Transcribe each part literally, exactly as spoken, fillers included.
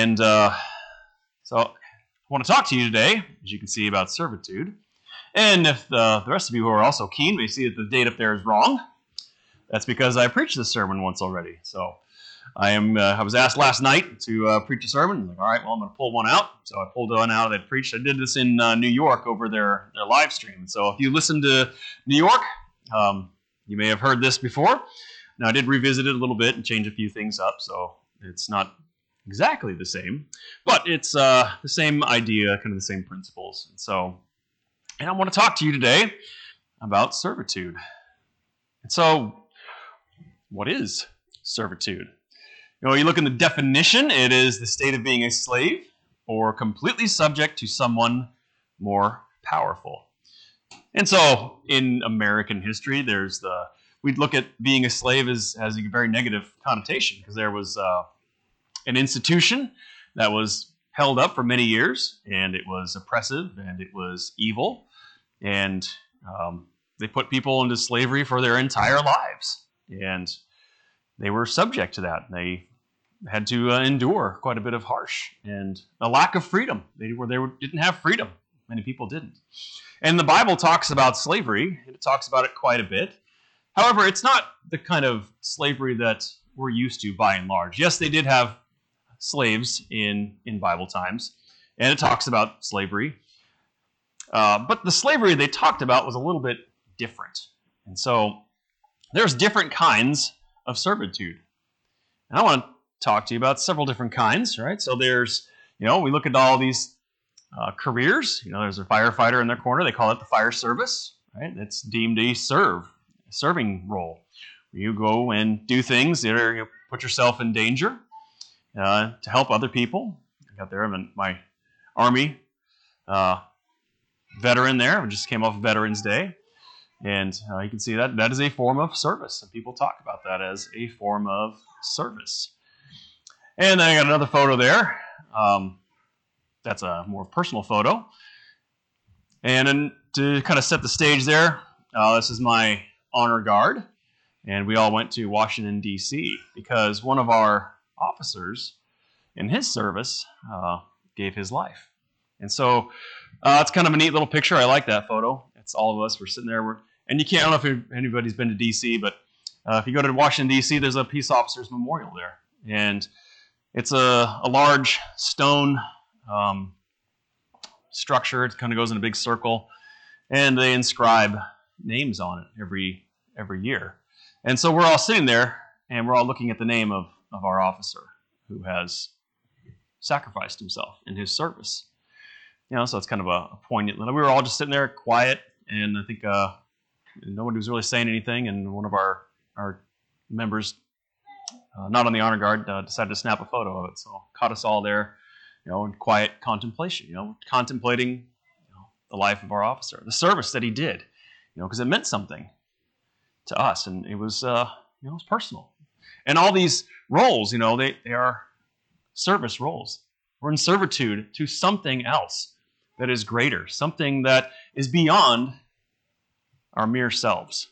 And uh, so I want to talk to you today, as you can see, about servitude. And if the, the rest of you who are also keen may see that the date up there is wrong, that's because I preached this sermon once already. So I am. Uh, I was asked last night to uh, preach a sermon. I'm like, all right, well, I'm going to pull one out. So I pulled one out that I preached. I did this in uh, New York over their, their live stream. So if you listen to New York, um, you may have heard this before. Now, I did revisit it a little bit and change a few things up, so it's not exactly the same. But it's uh, the same idea, kind of the same principles. And so, and I want to talk to you today about servitude. And so, what is servitude? You know, you look in the definition, it is the state of being a slave or completely subject to someone more powerful. And so, in American history, there's the, we'd look at being a slave as, as a very negative connotation, because there was uh, an institution that was held up for many years, and it was oppressive, and it was evil, and um, they put people into slavery for their entire lives, and they were subject to that. They had to uh, endure quite a bit of harsh and a lack of freedom. They were they were, didn't have freedom. Many people didn't. And the Bible talks about slavery. It talks about it quite a bit. However, it's not the kind of slavery that we're used to by and large. Yes, they did have slaves in, in Bible times, and it talks about slavery. Uh, but the slavery they talked about was a little bit different. And so there's different kinds of servitude. And I want to talk to you about several different kinds, right? So there's, you know, we look at all these uh, careers. You know, there's a firefighter in their corner. They call it the fire service, right? It's deemed a serve, a serving role. You go and do things that are, you put yourself in danger uh, to help other people. I got there, I'm my Army uh, veteran there. I just came off Veterans Day. And uh, you can see that that is a form of service. And people talk about that as a form of service. And then I got another photo there. Um, that's a more personal photo. And then to kind of set the stage there, uh, this is my honor guard. And we all went to Washington, D C because one of our officers in his service uh, gave his life. And so uh, it's kind of a neat little picture. I like that photo. It's all of us. We're sitting there. We're, and you can't, I don't know if anybody's been to D C, but uh, if you go to Washington, D C, there's a peace officers memorial there. And it's a, a large stone um, structure. It kind of goes in a big circle. And they inscribe names on it every every year. And so we're all sitting there, and we're all looking at the name of, of our officer who has sacrificed himself in his service. You know, so it's kind of a, a poignant little. We were all just sitting there quiet, and I think uh, nobody was really saying anything, and one of our, our members, uh, not on the honor guard, uh, decided to snap a photo of it. So caught us all there, you know, in quiet contemplation, you know, contemplating you know, the life of our officer, the service that he did, you know, because it meant something to us, and it was, uh, you know, it was personal. And all these roles, you know, they, they are service roles. We're in servitude to something else that is greater, something that is beyond our mere selves.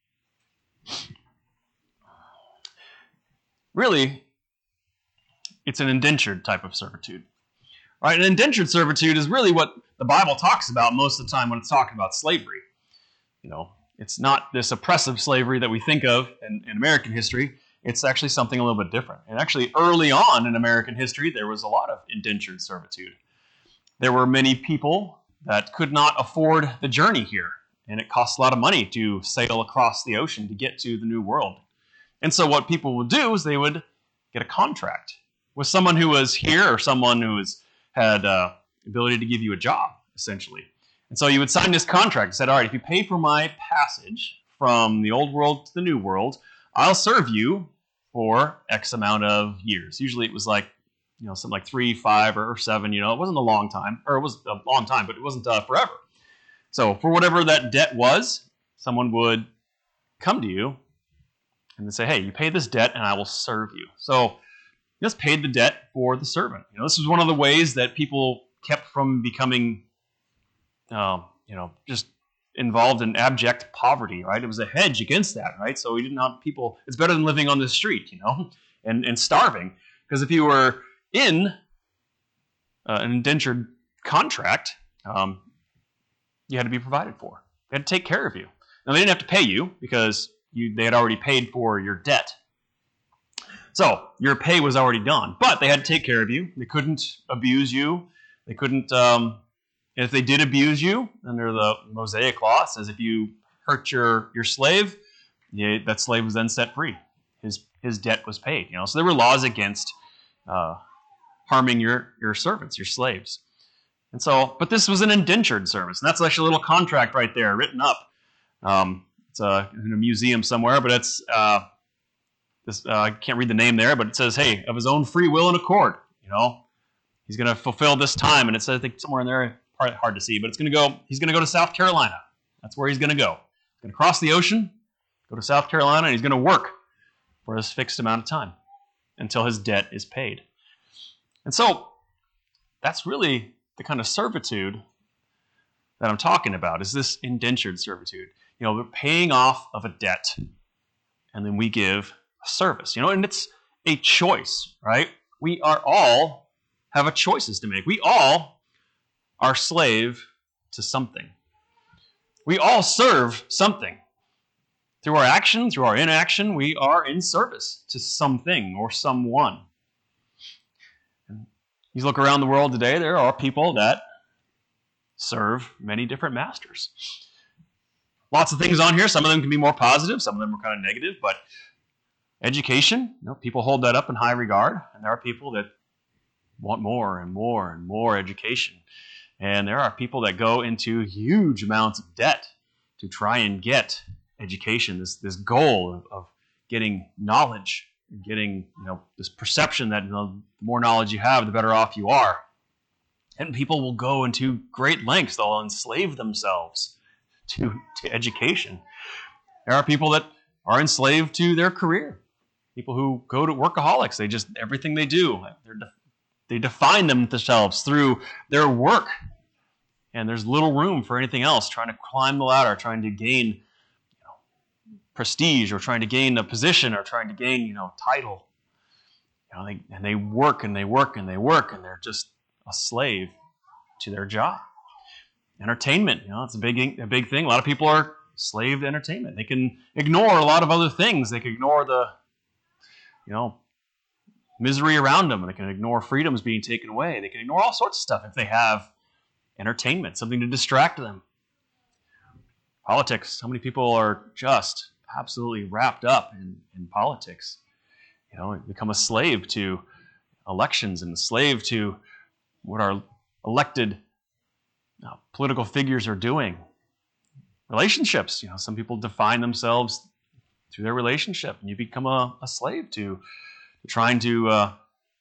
Really, it's an indentured type of servitude. Right? An indentured servitude is really what the Bible talks about most of the time when it's talking about slavery. You know, it's not this oppressive slavery that we think of in, in American history. It's actually something a little bit different. And actually, early on in American history, there was a lot of indentured servitude. There were many people that could not afford the journey here, and it costs a lot of money to sail across the ocean to get to the New World. And so what people would do is they would get a contract with someone who was here or someone who was, had uh, ability to give you a job, essentially. And so you would sign this contract and said, all right, if you pay for my passage from the old world to the new world, I'll serve you for X amount of years. Usually it was like, you know, something like three, five, or seven, you know, it wasn't a long time, or it was a long time, but it wasn't uh, forever. So for whatever that debt was, someone would come to you and they say, hey, you pay this debt and I will serve you. So you just paid the debt for the servant. You know, this was one of the ways that people kept from becoming, um, you know, just involved in abject poverty, right? It was a hedge against that, right? So we didn't have people, it's better than living on the street, you know, and, and starving. Because if you were in uh, an indentured contract, um, you had to be provided for. They had to take care of you. Now, they didn't have to pay you because you, they had already paid for your debt. So your pay was already done, but they had to take care of you. They couldn't abuse you. They couldn't, um, and if they did abuse you, under the Mosaic law, it says if you hurt your, your slave, yeah, that slave was then set free. His his debt was paid. You know, so there were laws against uh, harming your, your servants, your slaves. And so, but this was an indentured service, and that's actually a little contract right there, written up. Um, it's uh, in a museum somewhere, but it's uh, this. Uh, I can't read the name there, but it says, "Hey, of his own free will and accord, you know, he's going to fulfill this time." And it says, I think somewhere in there, hard to see, but it's going to go. He's going to go to South Carolina. That's where he's going to go. He's going to cross the ocean, go to South Carolina, and he's going to work for this fixed amount of time until his debt is paid. And so, that's really the kind of servitude that I'm talking about, is this indentured servitude. You know, we're paying off of a debt, and then we give a service. You know, and it's a choice, right? We are all have a choices to make. We all are slave to something. We all serve something. Through our action, through our inaction, we are in service to something or someone. You look around the world today, there are people that serve many different masters. Lots of things on here. Some of them can be more positive. Some of them are kind of negative. But education, you know, people hold that up in high regard. And there are people that want more and more and more education. And there are people that go into huge amounts of debt to try and get education, this, this goal of, of getting knowledge. Getting, you know, this perception that, you know, the more knowledge you have, the better off you are. And people will go into great lengths. They'll enslave themselves to, to education. There are people that are enslaved to their career. People who go to workaholics. They just, everything they do, they're, they define themselves through their work. And there's little room for anything else, trying to climb the ladder, trying to gain prestige, or trying to gain a position, or trying to gain, you know, title. You know, they, and they work and they work and they work, and they're just a slave to their job. Entertainment, you know, it's a big, a big thing. A lot of people are slave to entertainment. They can ignore a lot of other things. They can ignore the, you know, misery around them. They can ignore freedoms being taken away. They can ignore all sorts of stuff if they have entertainment, something to distract them. Politics. How many people are just absolutely wrapped up in, in politics? You know, become a slave to elections and a slave to what our elected uh, political figures are doing. Relationships. You know, some people define themselves through their relationship, and you become a, a slave to, to trying to uh,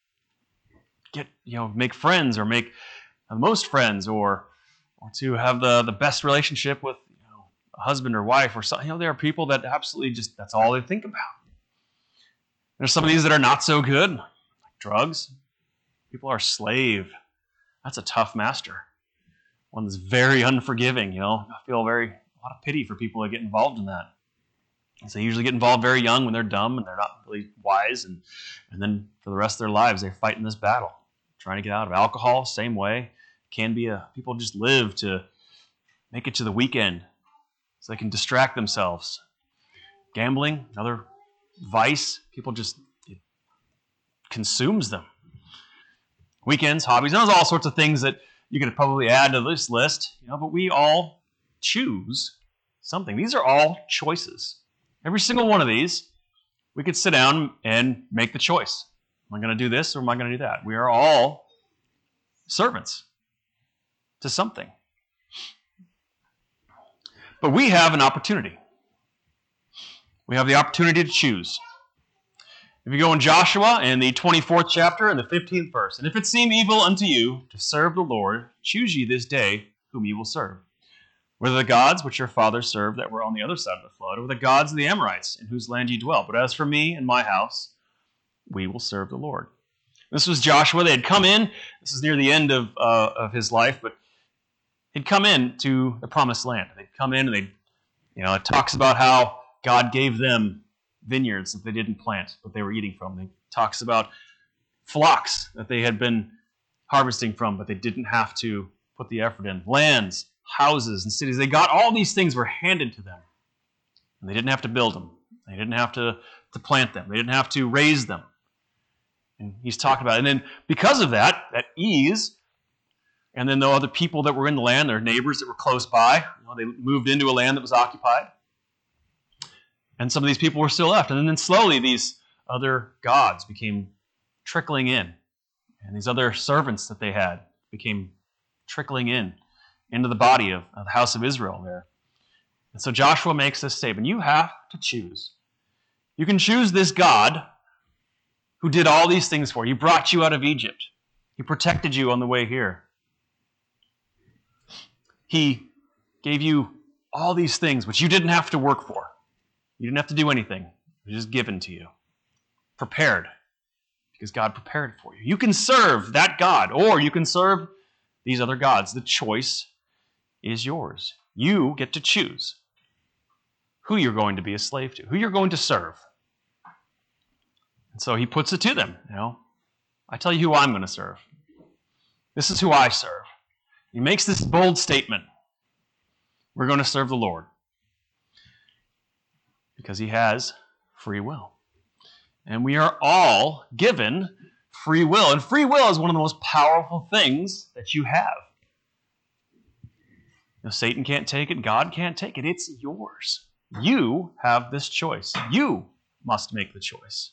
get, you know, make friends, or make the most friends, or or to have the, the best relationship with a husband or wife or something. You know, there are people that absolutely just, that's all they think about. There's some of these that are not so good, like drugs. People are slave. That's a tough master. One that's very unforgiving, you know. I feel very, a lot of pity for people that get involved in that. And so they usually get involved very young when they're dumb and they're not really wise. And, and then for the rest of their lives, they're fighting this battle, trying to get out of alcohol, same way. Can be a, people just live to make it to the weekend, so they can distract themselves. Gambling, another vice. People just, it consumes them. Weekends, hobbies, and there's all sorts of things that you could probably add to this list. You know, but we all choose something. These are all choices. Every single one of these, we could sit down and make the choice. Am I going to do this or am I going to do that? We are all servants to something. But we have an opportunity. We have the opportunity to choose. If you go in Joshua in the twenty-fourth chapter and the fifteenth verse, and if it seem evil unto you to serve the Lord, choose ye this day whom ye will serve. Whether the gods which your fathers served that were on the other side of the flood, or the gods of the Amorites in whose land ye dwell. But as for me and my house, we will serve the Lord. This was Joshua. They had come in. This is near the end of, uh, of his life, but he'd come in to the promised land. They'd come in and they, you know, it talks about how God gave them vineyards that they didn't plant, but they were eating from. It talks about flocks that they had been harvesting from, but they didn't have to put the effort in. Lands, houses, and cities, they got all these things were handed to them. And they didn't have to build them. They didn't have to, to plant them. They didn't have to raise them. And he's talking about it. And then because of that, that ease, and then the other people that were in the land, their neighbors that were close by, you know, they moved into a land that was occupied. And some of these people were still left. And then slowly these other gods became trickling in. And these other servants that they had became trickling in into the body of, of the house of Israel there. And so Joshua makes this statement. You have to choose. You can choose this God who did all these things for you. He brought you out of Egypt. He protected you on the way here. He gave you all these things which you didn't have to work for. You didn't have to do anything. It was just given to you. Prepared. Because God prepared it for you. You can serve that God, or you can serve these other gods. The choice is yours. You get to choose who you're going to be a slave to, who you're going to serve. And so he puts it to them, you know, I tell you who I'm going to serve. This is who I serve. He makes this bold statement. We're going to serve the Lord. Because he has free will. And we are all given free will. And free will is one of the most powerful things that you have. You know, Satan can't take it. God can't take it. It's yours. You have this choice. You must make the choice.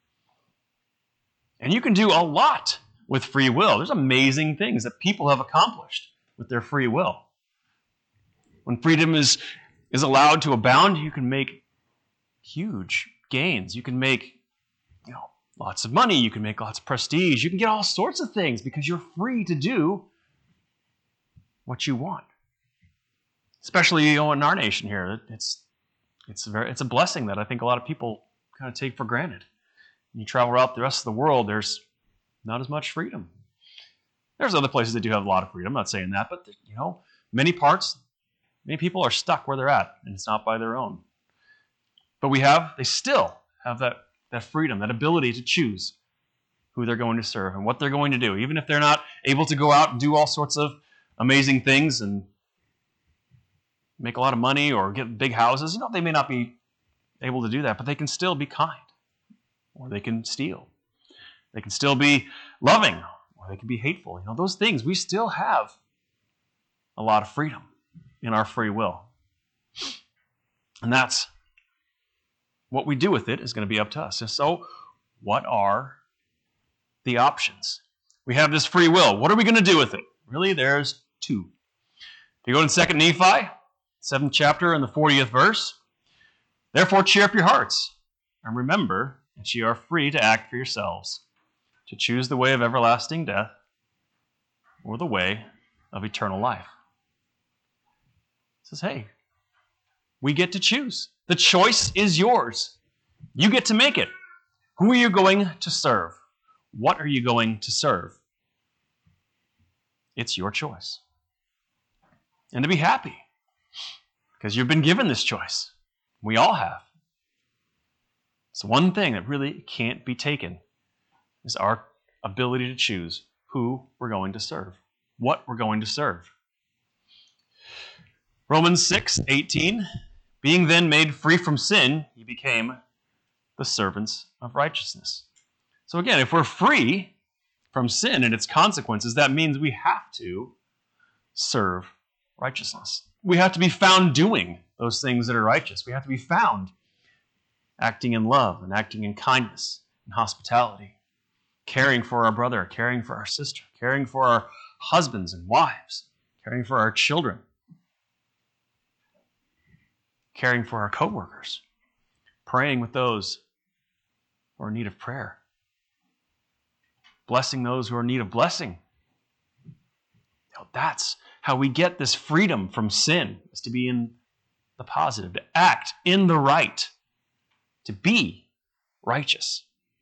And you can do a lot with free will. There's amazing things that people have accomplished with their free will. When freedom is, is allowed to abound, you can make huge gains. You can make, you know, lots of money. You can make lots of prestige. You can get all sorts of things because you're free to do what you want. Especially, you know, in our nation here, it's it's a very it's a blessing that I think a lot of people kind of take for granted. When you travel out the rest of the world, there's not as much freedom. There's other places that do have a lot of freedom. I'm not saying that, but you know, many parts, many people are stuck where they're at, and it's not by their own. But we have, they still have that, that freedom, that ability to choose who they're going to serve and what they're going to do. Even if they're not able to go out and do all sorts of amazing things and make a lot of money or get big houses, you know, they may not be able to do that, but they can still be kind, or they can steal. They can still be loving, or they can be hateful. You know, those things, we still have a lot of freedom in our free will. And that's what we do with it is going to be up to us. And so, what are the options? We have this free will. What are we going to do with it? Really, there's two. If you go to Second Nephi, seventh chapter and the fortieth verse, therefore cheer up your hearts, and remember that ye are free to act for yourselves, to choose the way of everlasting death, or the way of eternal life. It says, hey, we get to choose. The choice is yours. You get to make it. Who are you going to serve? What are you going to serve? It's your choice. And to be happy, because you've been given this choice. We all have. It's one thing that really can't be taken is our ability to choose who we're going to serve, what we're going to serve. Romans six eighteen, being then made free from sin, he became the servants of righteousness. So again, if we're free from sin and its consequences, that means we have to serve righteousness. We have to be found doing those things that are righteous. We have to be found acting in love and acting in kindness and hospitality, caring for our brother, caring for our sister, caring for our husbands and wives, caring for our children, caring for our co-workers, praying with those who are in need of prayer, blessing those who are in need of blessing. Now, that's how we get this freedom from sin, is to be in the positive, to act in the right, to be righteous.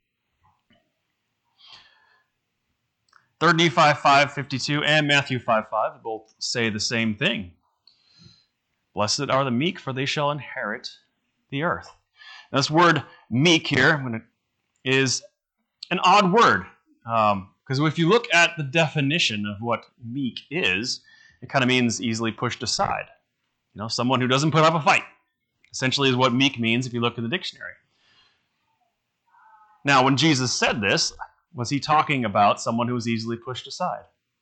Third Nephi five fifty-two and Matthew five five both say the same thing. Blessed are the meek, for they shall inherit the earth. Now, this word meek here is an odd word. Um, Because if you look at the definition of what meek is, it kind of means easily pushed aside. You know, someone who doesn't put up a fight, essentially is what meek means if you look in the dictionary. Now, when Jesus said this, was he talking about someone who was easily pushed aside?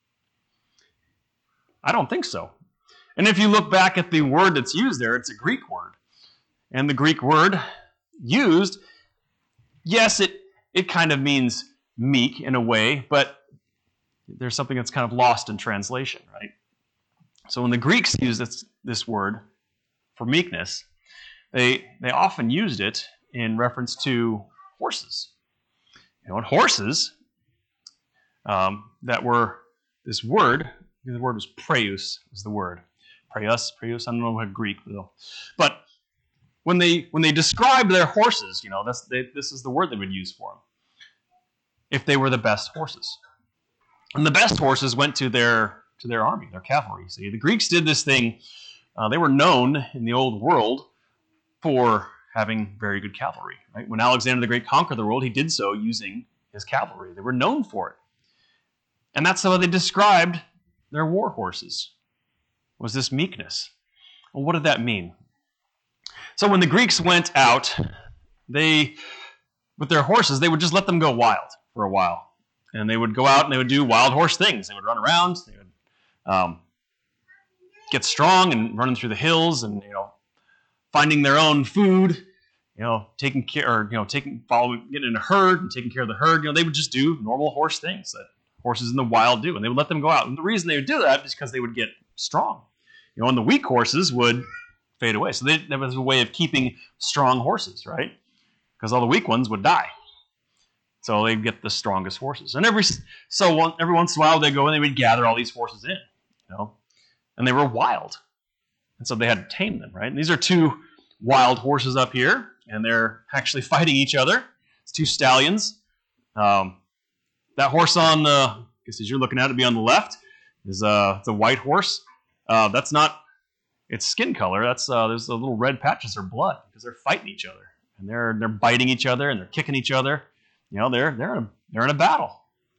I don't think so. And if you look back at the word that's used there, it's a Greek word. And the Greek word used, yes, it, it kind of means meek in a way, but there's something that's kind of lost in translation, right? So when the Greeks used this, this word for meekness, they, they often used it in reference to horses. You know, and horses um, that were this word, the word was praeus, was the word. Praeus, praeus, I don't know what Greek, though. But when they when they described their horses, you know, that's, they, this is the word they would use for them. If they were the best horses. And the best horses went to their to their army, their cavalry. See, the Greeks did this thing. Uh, they were known in the old world for having very good cavalry. Right? When Alexander the Great conquered the world, he did so using his cavalry. They were known for it. And that's how they described their war horses, was this meekness. Well, what did that mean? So when the Greeks went out, they, with their horses, they would just let them go wild for a while. And they would go out and they would do wild horse things. They would run around, they would um, get strong and running through the hills and, you know, finding their own food, you know, taking care, or, you know, taking, following, getting in a herd and taking care of the herd. You know, they would just do normal horse things that horses in the wild do. And they would let them go out. And the reason they would do that is because they would get strong. You know, and the weak horses would fade away. So they, that was a way of keeping strong horses, right? Because all the weak ones would die. So they'd get the strongest horses. And every so one, every once in a while they'd go and they would gather all these horses in, you know, and they were wild. And so they had to tame them, right? And these are two wild horses up here, and they're actually fighting each other. It's two stallions. Um, that horse on the, I guess as you're looking at it, be on the left, is uh, it's a white horse. Uh, that's not its skin color. That's uh, there's the little red patches are blood because they're fighting each other, and they're they're biting each other and they're kicking each other. You know, they're they're in a, they're in a battle,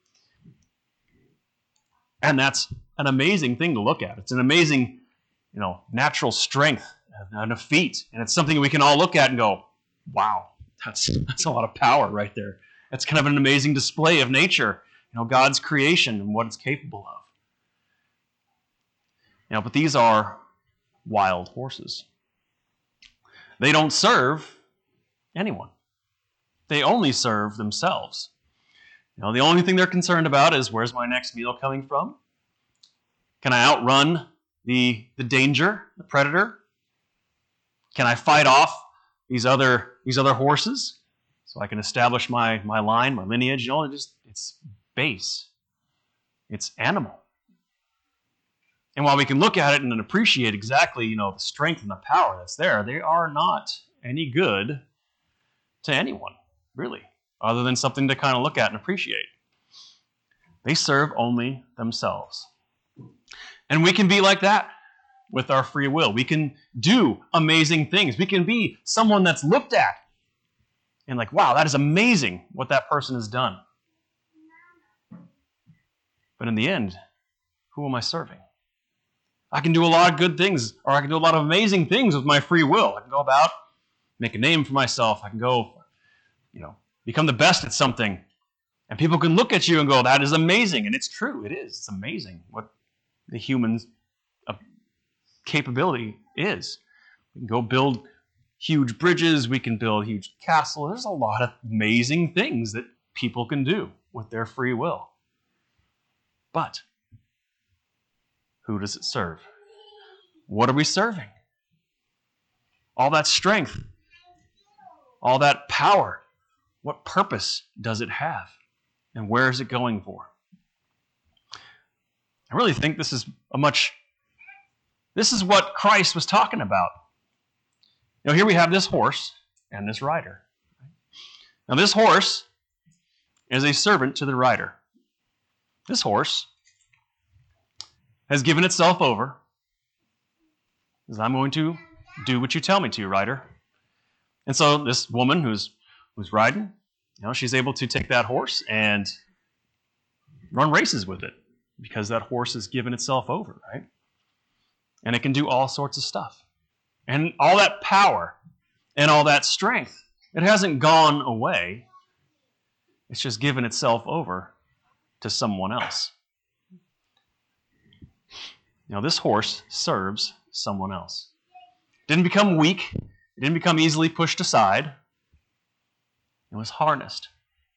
and that's an amazing thing to look at. It's an amazing, you know, natural strength and a feat, and it's something we can all look at and go, "Wow, that's that's a lot of power right there." That's kind of an amazing display of nature, you know, God's creation and what it's capable of. You know, but these are wild horses. They don't serve anyone. They only serve themselves. You know, the only thing they're concerned about is, where's my next meal coming from? Can I outrun the, the danger, the predator? Can I fight off these other these other horses so I can establish my, my line, my lineage? You know, it just it's base. It's animal. And while we can look at it and appreciate exactly, you know, the strength and the power that's there, they are not any good to anyone, really, other than something to kind of look at and appreciate. They serve only themselves. And we can be like that with our free will. We can do amazing things. We can be someone that's looked at and like, wow, that is amazing what that person has done. But in the end, who am I serving? I can do a lot of good things, or I can do a lot of amazing things with my free will. I can go about, make a name for myself. I can go, you know, become the best at something. And people can look at you and go, that is amazing. And it's true. It is. It's amazing what the human's uh, capability is. We can go build huge bridges. We can build huge castles. There's a lot of amazing things that people can do with their free will. But who does it serve? What are we serving? All that strength, all that power, what purpose does it have? And where is it going for? I really think this is a much, this is what Christ was talking about. You know, here we have this horse and this rider. Now this horse is a servant to the rider. This horse has given itself over, because I'm going to do what you tell me to, rider. And so this woman who's who's riding, you know, she's able to take that horse and run races with it because that horse has given itself over, right? And it can do all sorts of stuff. And all that power and all that strength, it hasn't gone away. It's just given itself over to someone else. Now, this horse serves someone else. It didn't become weak. It didn't become easily pushed aside. It was harnessed.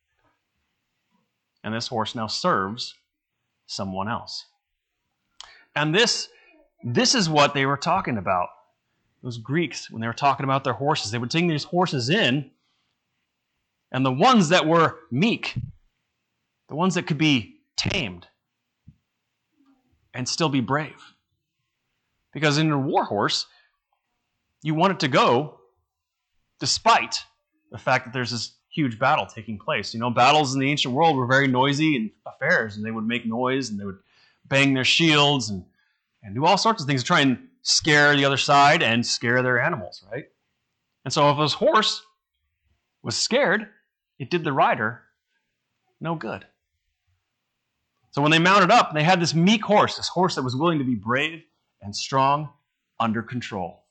And this horse now serves someone else. And this, this is what they were talking about. Those Greeks, when they were talking about their horses, they would take these horses in, and the ones that were meek, the ones that could be tamed, and still be brave. Because in a war horse, you want it to go despite the fact that there's this huge battle taking place. You know, battles in the ancient world were very noisy and affairs, and they would make noise, and they would bang their shields and, and do all sorts of things to try and scare the other side and scare their animals, right? And so if his horse was scared, it did the rider no good. So when they mounted up, they had this meek horse, this horse that was willing to be brave and strong under control.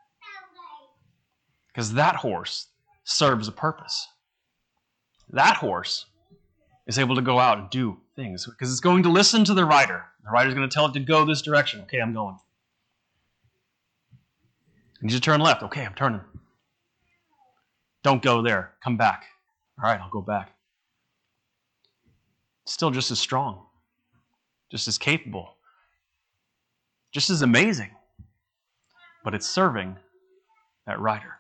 Because that horse serves a purpose. That horse is able to go out and do things because it's going to listen to the rider. The rider's going to tell it to go this direction. Okay, I'm going. I need you to turn left. Okay, I'm turning. Don't go there. Come back. All right, I'll go back. Still just as strong, just as capable, just as amazing, but it's serving that rider.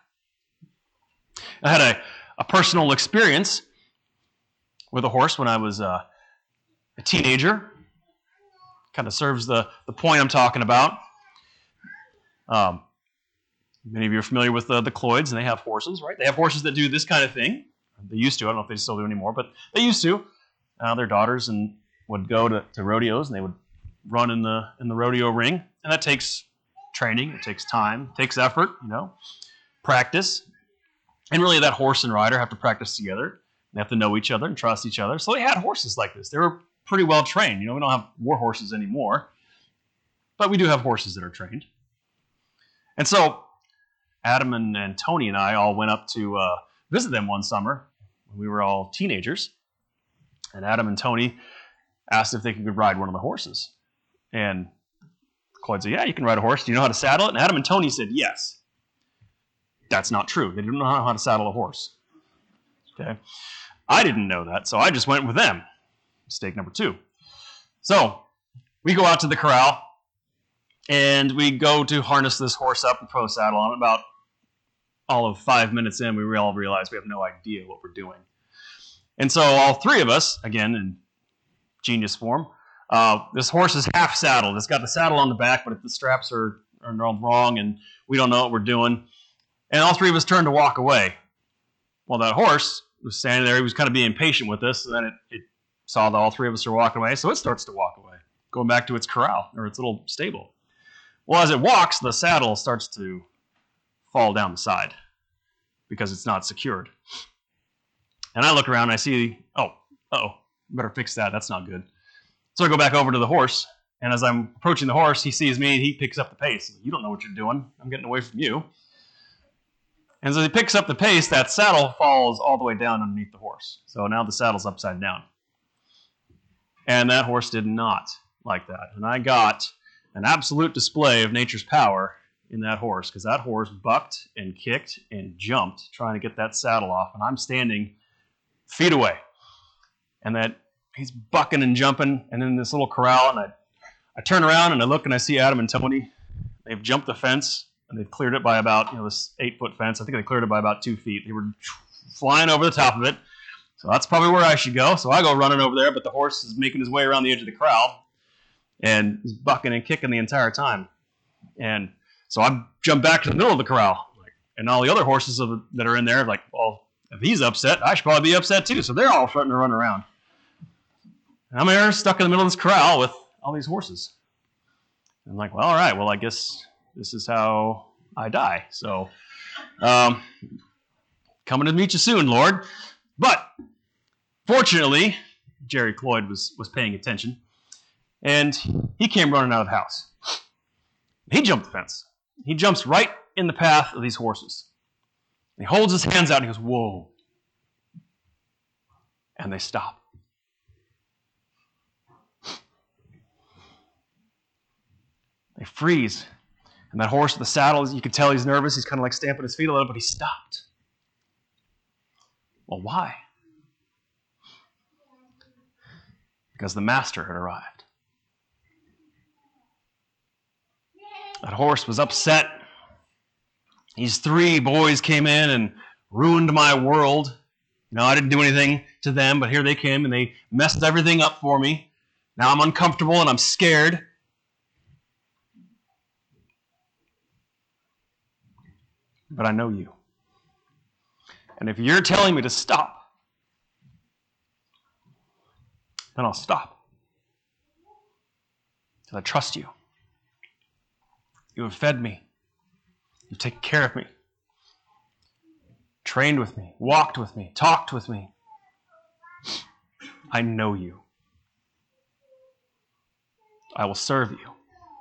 I had a, a personal experience with a horse when I was uh, a teenager. Kind of serves the, the point I'm talking about. Um, many of you are familiar with the, the Cloyds, and they have horses, right? They have horses that do this kind of thing. They used to. I don't know if they still do anymore, but they used to. Uh, their daughters and would go to, to rodeos, and they would run in the in the rodeo ring. And that takes training. It takes time. It takes effort, you know, practice. And really, that horse and rider have to practice together. They have to know each other and trust each other. So they had horses like this. They were pretty well trained. You know, we don't have war horses anymore, but we do have horses that are trained. And so Adam and, and Tony and I all went up to uh, visit them one summer when we were all teenagers. And Adam and Tony asked if they could ride one of the horses. And Clyde said, yeah, you can ride a horse. Do you know how to saddle it? And Adam and Tony said, yes. That's not true. They didn't know how to saddle a horse. Okay, I didn't know that, so I just went with them. Mistake number two. So we go out to the corral, and we go to harness this horse up and throw a saddle on it. About all of five minutes in, we all realize we have no idea what we're doing. And so all three of us, again in genius form, uh, this horse is half saddled. It's got the saddle on the back, but if the straps are, are wrong, and we don't know what we're doing. And all three of us turned to walk away. Well, that horse was standing there. He was kind of being patient with us. And then it, it saw that all three of us were walking away. So it starts to walk away, going back to its corral or its little stable. Well, as it walks, the saddle starts to fall down the side because it's not secured. And I look around and I see, oh, uh-oh, better fix that. That's not good. So I go back over to the horse. And as I'm approaching the horse, he sees me and he picks up the pace. You don't know what you're doing. I'm getting away from you. And so he picks up the pace, that saddle falls all the way down underneath the horse. So now the saddle's upside down. And that horse did not like that. And I got an absolute display of nature's power in that horse, because that horse bucked and kicked and jumped trying to get that saddle off. And I'm standing feet away. And that he's bucking and jumping, and in this little corral, and I, I turn around and I look and I see Adam and Tony. They've jumped the fence. And they've cleared it by about, you know, this eight-foot fence. I think they cleared it by about two feet. They were flying over the top of it. So that's probably where I should go. So I go running over there, but the horse is making his way around the edge of the corral. And he's bucking and kicking the entire time. And so I jump back to the middle of the corral. And all the other horses that are in there are like, well, if he's upset, I should probably be upset too. So they're all starting to run around. And I'm here stuck in the middle of this corral with all these horses. And I'm like, well, all right, well, I guess this is how I die. So, um, coming to meet you soon, Lord. But, fortunately, Jerry Cloyd was, was paying attention. And he came running out of the house. He jumped the fence. He jumps right in the path of these horses. He holds his hands out and he goes, whoa. And they stop. They freeze. And that horse with the saddle, you can tell he's nervous. He's kind of like stamping his feet a little, but he stopped. Well, why? Because the master had arrived. That horse was upset. These three boys came in and ruined my world. You know, I didn't do anything to them, but here they came and they messed everything up for me. Now I'm uncomfortable and I'm scared. But I know you. And if you're telling me to stop, then I'll stop. Because I trust you. You have fed me. You've taken care of me. Trained with me. Walked with me. Talked with me. I know you. I will serve you.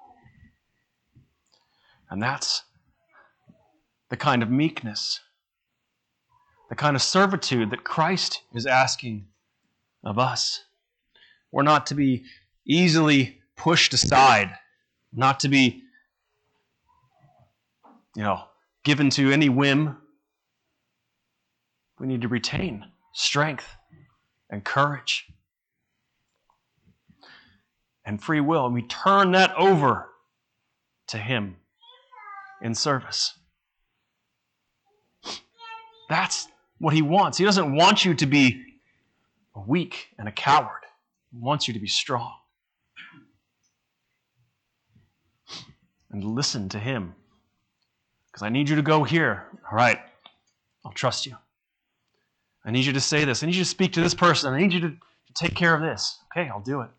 And that's the kind of meekness, the kind of servitude that Christ is asking of us. We're not to be easily pushed aside, not to be, you know, given to any whim. We need to retain strength and courage and free will, and we turn that over to Him in service. That's what He wants. He doesn't want you to be weak and a coward. He wants you to be strong. And listen to Him. Because I need you to go here. All right, I'll trust you. I need you to say this. I need you to speak to this person. I need you to, to take care of this. Okay, I'll do it.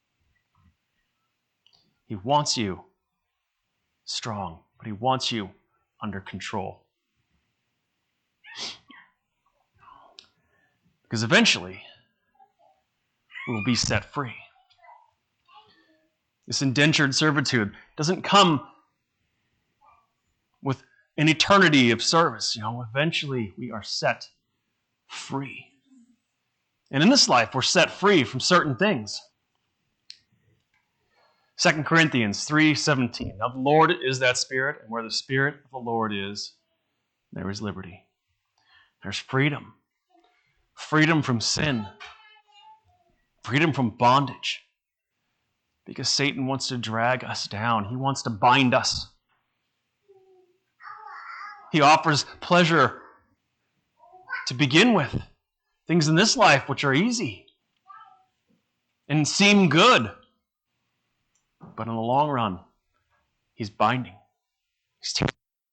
He wants you strong, but He wants you under control. Because eventually, we will be set free. This indentured servitude doesn't come with an eternity of service. You know, eventually we are set free. And in this life, we're set free from certain things. Second Corinthians three seventeen. Now the Lord is that Spirit, and where the Spirit of the Lord is, there is liberty. There's freedom. Freedom from sin. Freedom from bondage. Because Satan wants to drag us down. He wants to bind us. He offers pleasure to begin with. Things in this life which are easy and seem good. But in the long run, he's binding. He's ter-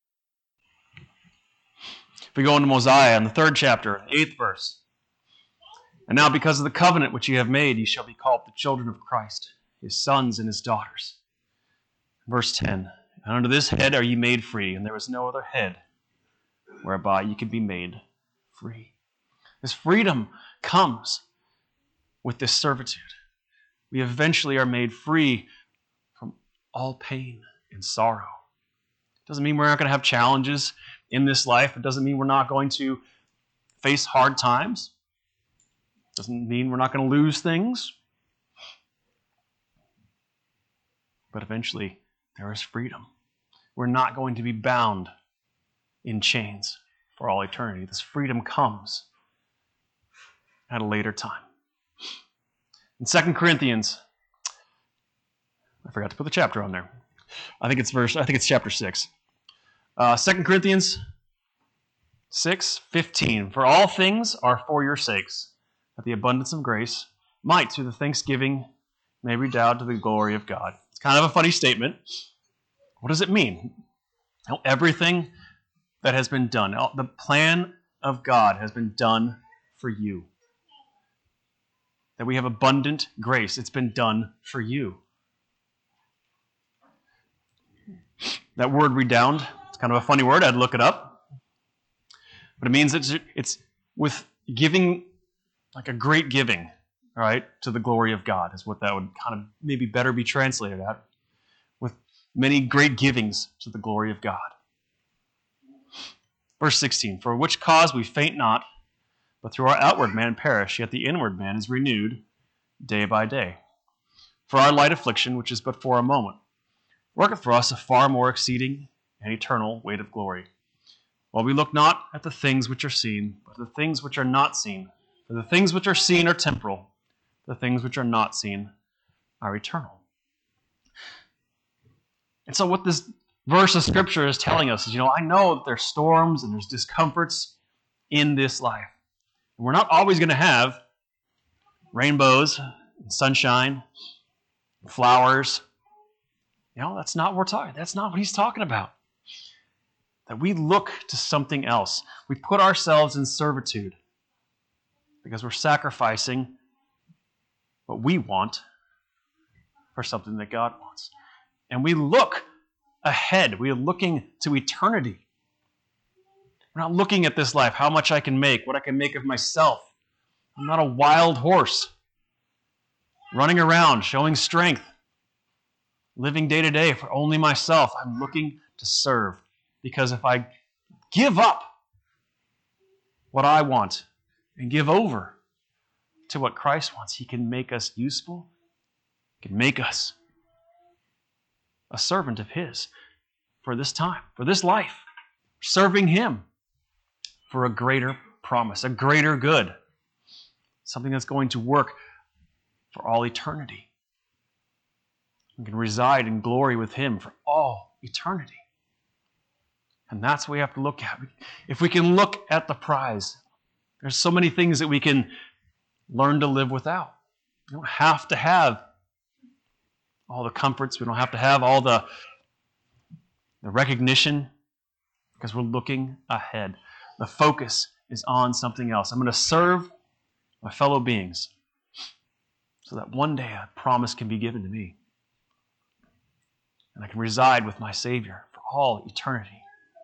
if we go into Mosiah in the third chapter, eighth verse. And now because of the covenant which ye have made, ye shall be called the children of Christ, his sons and his daughters. Verse ten. And under this head are ye made free, and there is no other head whereby ye can be made free. This freedom comes with this servitude. We eventually are made free from all pain and sorrow. It doesn't mean we're not going to have challenges in this life. It doesn't mean we're not going to face hard times. It doesn't mean we're not going to lose things. But eventually, there is freedom. We're not going to be bound in chains for all eternity. This freedom comes at a later time. In Second Corinthians, I forgot to put the chapter on there. I think it's verse. I think it's chapter six. Uh, Second Corinthians six fifteen. For all things are for your sakes, that the abundance of grace might, through the thanksgiving, may redound to the glory of God. It's kind of a funny statement. What does it mean? Well, everything that has been done, the plan of God has been done for you. That we have abundant grace. It's been done for you. That word redound, it's kind of a funny word. I'd look it up. But it means it's, it's with giving, like a great giving, right, to the glory of God is what that would kind of maybe better be translated at, with many great givings to the glory of God. Verse sixteen, for which cause we faint not, but through our outward man perish, yet the inward man is renewed day by day. For our light affliction, which is but for a moment, worketh for us a far more exceeding and eternal weight of glory. While we look not at the things which are seen, but the things which are not seen. For the things which are seen are temporal, the things which are not seen are eternal. And so what this verse of Scripture is telling us is, you know, I know that there's storms and there's discomforts in this life. And we're not always going to have rainbows and sunshine, and flowers. You know, that's not what we're talking. That's not what he's talking about. That we look to something else. We put ourselves in servitude because we're sacrificing what we want for something that God wants. And we look ahead. We are looking to eternity. We're not looking at this life, how much I can make, what I can make of myself. I'm not a wild horse running around, showing strength, living day to day for only myself. I'm looking to serve. Because if I give up what I want and give over to what Christ wants, he can make us useful. He can make us a servant of his for this time, for this life, serving him for a greater promise, a greater good, something that's going to work for all eternity. We can reside in glory with him for all eternity. And that's what we have to look at. If we can look at the prize, there's so many things that we can learn to live without. We don't have to have all the comforts. We don't have to have all the, the recognition because we're looking ahead. The focus is on something else. I'm going to serve my fellow beings so that one day a promise can be given to me. And I can reside with my Savior for all eternity.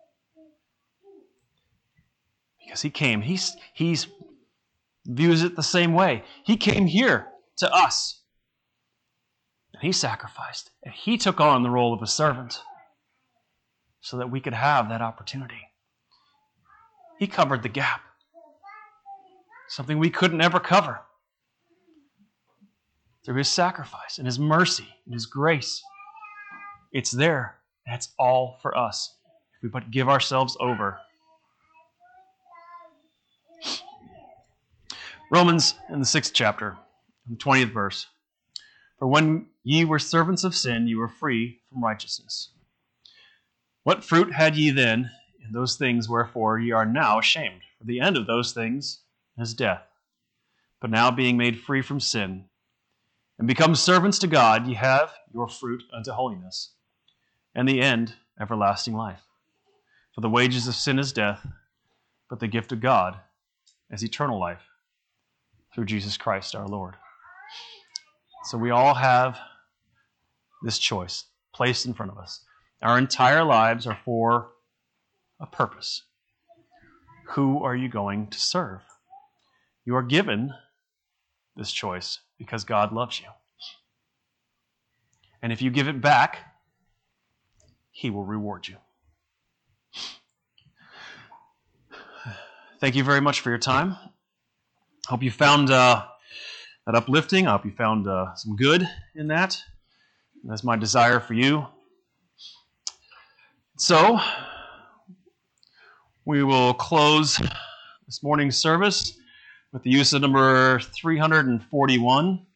Because he came, he's, he's views it the same way. He came here to us. And he sacrificed. And he took on the role of a servant so that we could have that opportunity. He covered the gap. Something we couldn't ever cover. Through his sacrifice and his mercy and his grace. It's there. That's all for us. If we but give ourselves over. Romans in the sixth chapter, the twentieth verse. For when ye were servants of sin, ye were free from righteousness. What fruit had ye then in those things wherefore ye are now ashamed? For the end of those things is death. But now being made free from sin, and become servants to God, ye have your fruit unto holiness, and the end everlasting life. For the wages of sin is death, but the gift of God is eternal life through Jesus Christ our Lord. So we all have this choice placed in front of us. Our entire lives are for a purpose. Who are you going to serve? You are given this choice because God loves you. And if you give it back, he will reward you. Thank you very much for your time. Hope you found uh, that uplifting. I hope you found uh, some good in that. That's my desire for you. So, we will close this morning's service with the use of number three hundred forty-one.